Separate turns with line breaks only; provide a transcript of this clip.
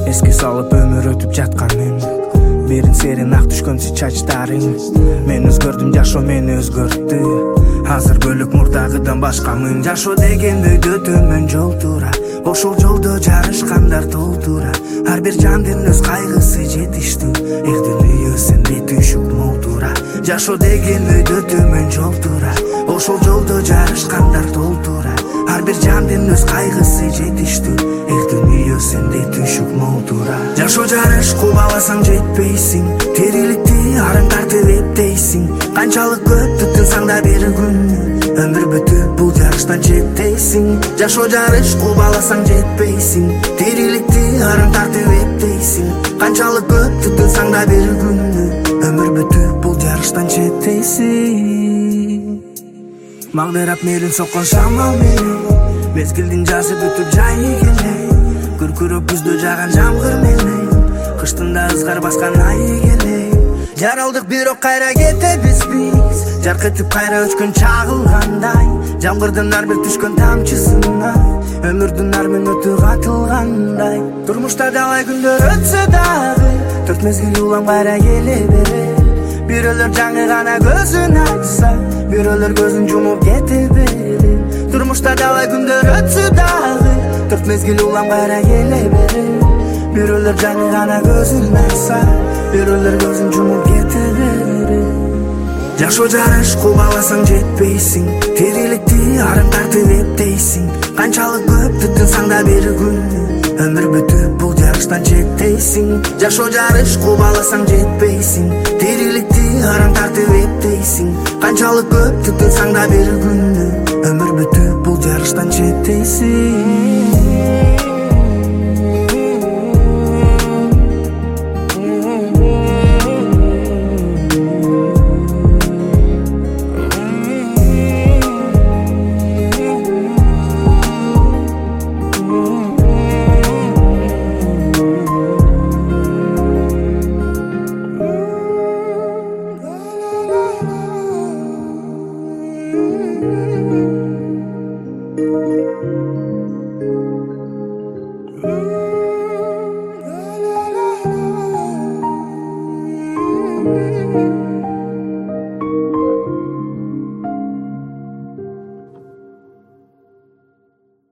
Эске салып өмүр өтүп жатканын, бирин серин ак түшкөнсү чачтарың. Мен өзгөрдүм, жашоо мени өзгөрттү. Азыр бөлүк мурдагыдан башкамын. Жашоо деген өйдө төмөн жол тура, ошол жолдо жарышкандар толтура. Ар бир жандын өз кайгысы жетиштүү, эх дүйнө сенде түшүк молтура. Жашоо деген өйдө төмөн жол тура, ошол жолдо жарышкандар толтура. Ар бир жандын өз кайгысы жетиштүү, эх дүйнө сенде түшүк молтура. Жашоо жарыш, кубаласаң жетпейсиң, тириликти арың тартып эптейсиң. Канчалык көп тутунсаң да бир күнү өмүр бүтүп бул жарыштан четтейсиң. Жашоо жарыш, кубаласаң жетпейсиң, тириликти арың тартып эптейсиң. Канчалык көп тутунсаң да бир күнү өмүр бүтүп бул жарыштан четтейсиң. Магдырап мээрин соккон шамал менен, мезгилдин жазы бүтүп жайы келе. Күркүрөп күздө жаган жамгыр менен, кыштын да ызгар баскан айы келе. Жаралдык бирок кайра кетебиз биз, жаркытып кайра өчкөн чагылгандай. Жамгырдын ар бир түшкөн тамчысына өмүрдүн ар мүнөтү катылгандай. Турмушта далай күндөр өтсө дагы, төрт мезгил улам кайра келе берет. Бирөөлөр жаңы гана көзүн ачса, бирөөлөр көзүн жумуп кете берет. Турмушта далай күндөр өтсө дагы, төрт мезгил улам кайра келе берет. Бирөөлөр жаңы гана көзүн ачса, бирөөлөр көзүн жумуп кете берет. Жашоо жарыш, кубаласаң жетпейсиң, тириликти арың тартып эптейсиң. Канчалык көп тутунсаң да бир күнү өмүр бүтүп бул жарыштан четтейсиң. Жашоо жарыш, кубаласаң жетпейсиң, тириликти арың тартып эптейсиң. Канчалык көп тутунсаң да бир күнү өмүр бүтүп бул жарыштан четтейсиң.